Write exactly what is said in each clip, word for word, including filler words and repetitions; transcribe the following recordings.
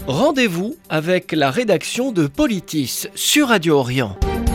Rendez-vous avec la rédaction de Politis sur Radio Orient.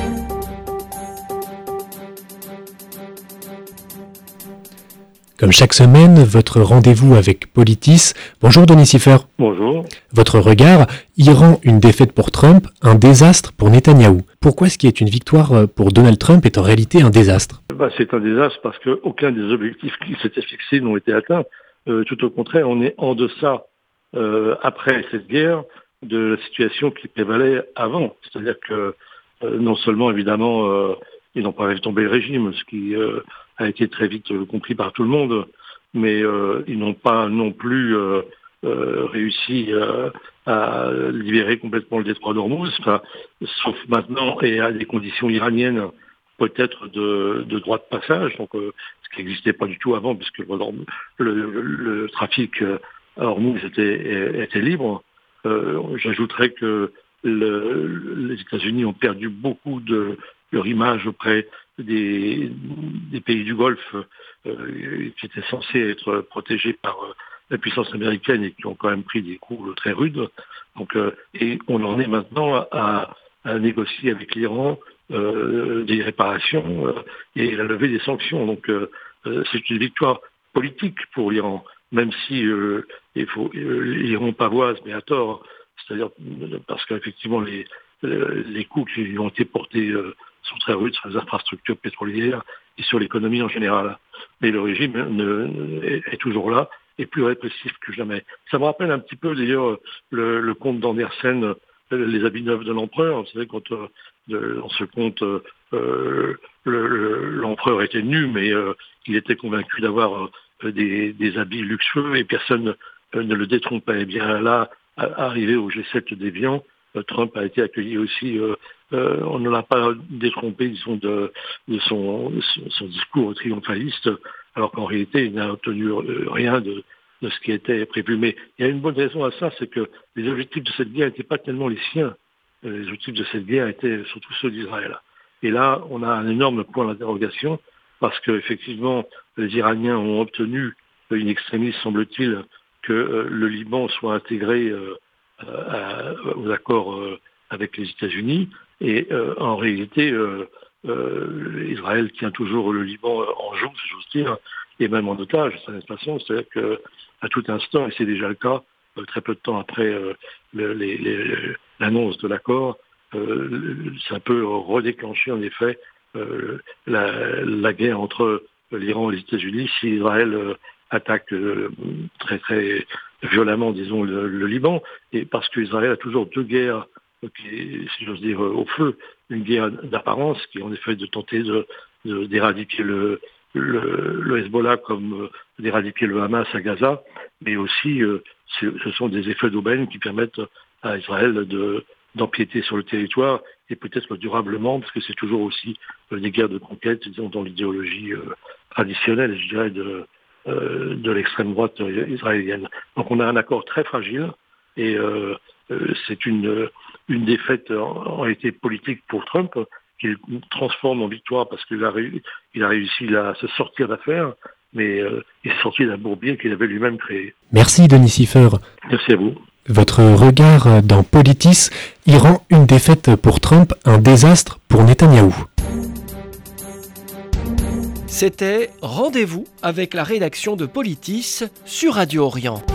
Comme chaque semaine, votre rendez-vous avec Politis. Bonjour Denis Siffer. Bonjour. Votre regard, Iran, une défaite pour Trump, un désastre pour Netanyahou. Pourquoi ce qui est une victoire pour Donald Trump est en réalité un désastre ? Bah, c'est un désastre parce qu'aucun des objectifs qui s'étaient fixés n'ont été atteints. Euh, tout au contraire, on est en deçà, euh, après cette guerre, de la situation qui prévalait avant. C'est-à-dire que euh, non seulement, évidemment, euh, ils n'ont pas fait tomber le régime, ce qui euh, a été très vite euh, compris par tout le monde, mais euh, ils n'ont pas non plus euh, euh, réussi euh, à libérer complètement le détroit d'Ormuz, enfin, sauf maintenant et à des conditions iraniennes peut-être de, de droit de passage, donc euh, ce qui n'existait pas du tout avant, puisque le, le, le, le trafic à Ormuz était, était libre. Euh, j'ajouterais que le, les États-Unis ont perdu beaucoup de leur image auprès des, des pays du Golfe euh, qui étaient censés être protégés par euh, la puissance américaine et qui ont quand même pris des coups très rudes. Donc, euh, et on en est maintenant à, à négocier avec l'Iran euh, des réparations euh, et la levée des sanctions. Donc euh, c'est une victoire politique pour l'Iran, même si euh, il faut euh, l'Iran pavoise, mais à tort, c'est-à-dire parce qu'effectivement les les coups qui lui ont été portés euh, sont très rudes sur les infrastructures pétrolières et sur l'économie en général. Mais le régime ne, ne, est, est toujours là et plus répressif que jamais. Ça me rappelle un petit peu d'ailleurs le, le conte d'Andersen, Les habits neufs de l'empereur. Vous savez, quand euh, de, dans ce conte, euh, le, le, l'empereur était nu, mais euh, il était convaincu d'avoir euh, des, des habits luxueux et personne euh, ne le détrompait. Et bien là, arrivé au G sept d'Évian, Trump a été accueilli aussi, euh, euh, on ne l'a pas détrompé, disons, de, de son, son discours triomphaliste, alors qu'en réalité, il n'a obtenu rien de, de ce qui était prévu. Mais il y a une bonne raison à ça, c'est que les objectifs de cette guerre n'étaient pas tellement les siens. Les objectifs de cette guerre étaient surtout ceux d'Israël. Et là, on a un énorme point d'interrogation, parce qu'effectivement, les Iraniens ont obtenu, in extremis, semble-t-il, que euh, le Liban soit intégré euh, À, aux accords euh, avec les États-Unis et euh, en réalité euh, euh, Israël tient toujours le Liban en joue, si j'ose dire, et même en otage de cette façon, c'est-à-dire que à tout instant, et c'est déjà le cas, euh, très peu de temps après euh, le, les, les, l'annonce de l'accord, euh, ça peut redéclencher en effet euh, la, la guerre entre l'Iran et les États-Unis si Israël euh, attaque euh, très très violemment, disons, le, le Liban, et parce qu'Israël a toujours deux guerres, euh, qui, si j'ose dire, euh, au feu. Une guerre d'apparence, qui est en effet de tenter de, de, d'éradiquer le, le, le Hezbollah comme euh, d'éradiquer le Hamas à Gaza, mais aussi euh, ce sont des effets d'aubaine qui permettent à Israël de, d'empiéter sur le territoire, et peut-être durablement, parce que c'est toujours aussi euh, des guerres de conquête, disons, dans l'idéologie euh, traditionnelle, je dirais, de de l'extrême droite israélienne. Donc on a un accord très fragile et euh, c'est une, une défaite en, en réalité politique pour Trump qu'il transforme en victoire parce qu'il a, réussi, il a réussi à se sortir d'affaire, mais euh, il est sorti d'un bourbier qu'il avait lui-même créé. Merci Denis Siffer. Merci à vous. Votre regard dans Politis, Iran, une défaite pour Trump, un désastre pour Netanyahou. C'était Rendez-vous avec la rédaction de Politis sur Radio Orient.